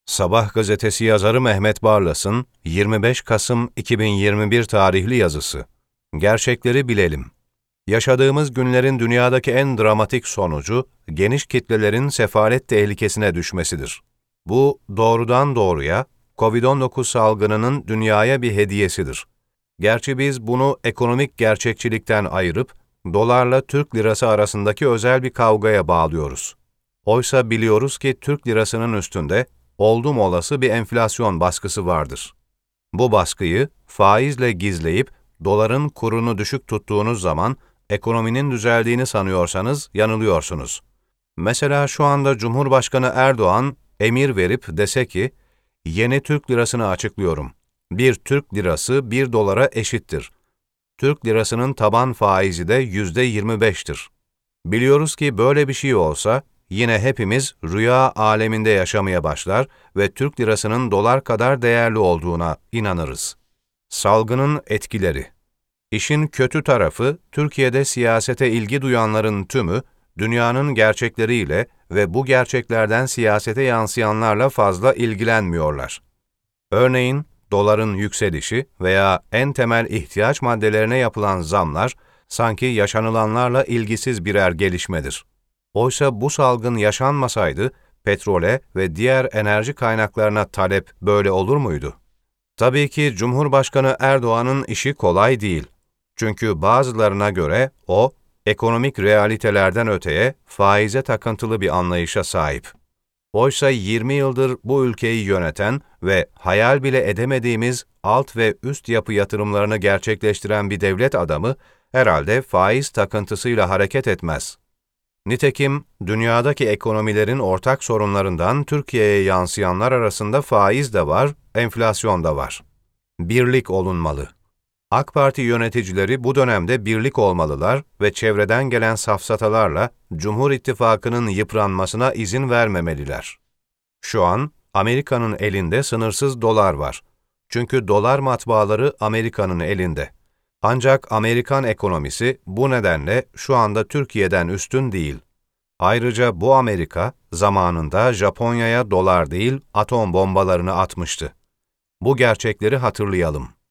Sabah gazetesi yazarı Mehmet Barlas'ın 25 Kasım 2021 tarihli yazısı. Gerçekleri bilelim. Yaşadığımız günlerin dünyadaki en dramatik sonucu, geniş kitlelerin sefalet tehlikesine düşmesidir. Bu, doğrudan doğruya, COVID-19 salgınının dünyaya bir hediyesidir. Gerçi biz bunu ekonomik gerçekçilikten ayırıp, dolarla Türk lirası arasındaki özel bir kavgaya bağlıyoruz. Oysa biliyoruz ki Türk lirasının üstünde, oldum olası bir enflasyon baskısı vardır. Bu baskıyı faizle gizleyip doların kurunu düşük tuttuğunuz zaman ekonominin düzeldiğini sanıyorsanız yanılıyorsunuz. Mesela şu anda Cumhurbaşkanı Erdoğan emir verip dese ki, yeni Türk lirasını açıklıyorum. Bir Türk lirası 1 dolara eşittir. Türk lirasının taban faizi de %25'tir. Biliyoruz ki böyle bir şey olsa, yine hepimiz rüya aleminde yaşamaya başlar ve Türk lirasının dolar kadar değerli olduğuna inanırız. Salgının etkileri. İşin kötü tarafı, Türkiye'de siyasete ilgi duyanların tümü, dünyanın gerçekleriyle ve bu gerçeklerden siyasete yansıyanlarla fazla ilgilenmiyorlar. Örneğin, doların yükselişi veya en temel ihtiyaç maddelerine yapılan zamlar, sanki yaşanılanlarla ilgisiz birer gelişmedir. Oysa bu salgın yaşanmasaydı, petrole ve diğer enerji kaynaklarına talep böyle olur muydu? Tabii ki Cumhurbaşkanı Erdoğan'ın işi kolay değil. Çünkü bazılarına göre o, ekonomik realitelerden öteye faize takıntılı bir anlayışa sahip. Oysa 20 yıldır bu ülkeyi yöneten ve hayal bile edemediğimiz alt ve üst yapı yatırımlarını gerçekleştiren bir devlet adamı herhalde faiz takıntısıyla hareket etmez. Nitekim dünyadaki ekonomilerin ortak sorunlarından Türkiye'ye yansıyanlar arasında faiz de var, enflasyon da var. Birlik olunmalı. AK Parti yöneticileri bu dönemde birlik olmalılar ve çevreden gelen safsatalarla Cumhur İttifakı'nın yıpranmasına izin vermemeliler. Şu an Amerika'nın elinde sınırsız dolar var. Çünkü dolar matbaaları Amerika'nın elinde. Ancak Amerikan ekonomisi bu nedenle şu anda Türkiye'den üstün değil. Ayrıca bu Amerika zamanında Japonya'ya dolar değil atom bombalarını atmıştı. Bu gerçekleri hatırlayalım.